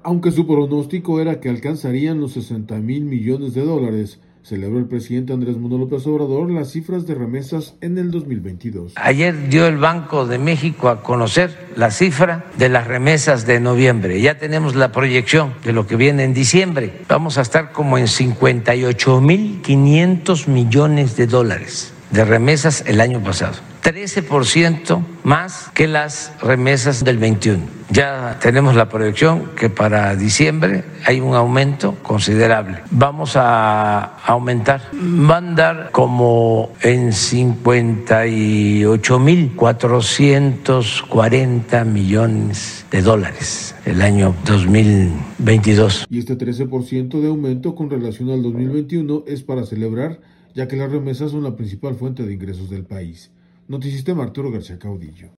Aunque su pronóstico era que alcanzarían los 60,000 millones de dólares, celebró el presidente Andrés Manuel López Obrador las cifras de remesas en el 2022. Ayer dio el Banco de México a conocer la cifra de las remesas de noviembre. Ya tenemos la proyección de lo que viene en diciembre. Vamos a estar como en 58,500 millones de dólares de remesas el año pasado. 13% más que las remesas del 21. Ya tenemos la proyección que para diciembre hay un aumento considerable. Vamos a aumentar, va a andar como en 58,440 millones de dólares el año 2022. Y este 13% de aumento con relación al 2021 es para celebrar, ya que las remesas son la principal fuente de ingresos del país. Notisistema, Arturo García Caudillo.